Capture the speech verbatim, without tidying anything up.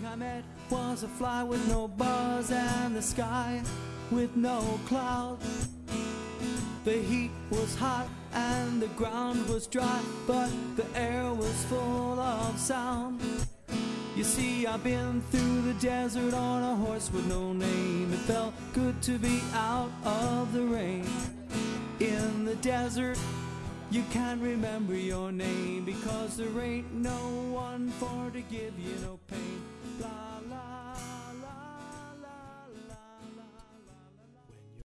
I met was a fly with no buzz and the sky with no clouds. The heat was hot and the ground was dry, but the air was full of sound. You see, I've been through the desert on a horse with no name. It felt good to be out of the rain. In the desert, you can't remember your name, because there ain't no one for to give you no pain. La la.